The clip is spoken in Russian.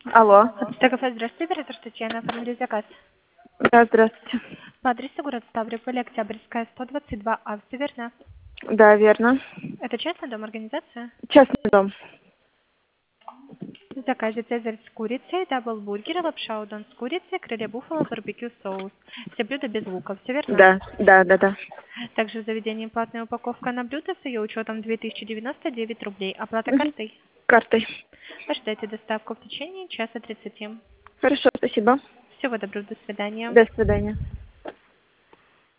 Алло. Кафе, здравствуйте, оператор Татьяна, оформили заказ. Да, здравствуйте. По адресу город Ставрополь, Октябрьская, 122А, все верно? Да, верно. Это частный дом, организация? Частный дом. В заказе цезарь с курицей, даблбургер, лапша удон с курицей, крылья буфало, барбекю соус. Все блюда без лука, все верно? Да. Также в заведении платная упаковка на блюдо с ее учетом 2099 рублей. Оплата Угу. картой. Картой. Ожидайте доставку в течение часа 30. Хорошо, спасибо. Всего доброго, до свидания. До свидания.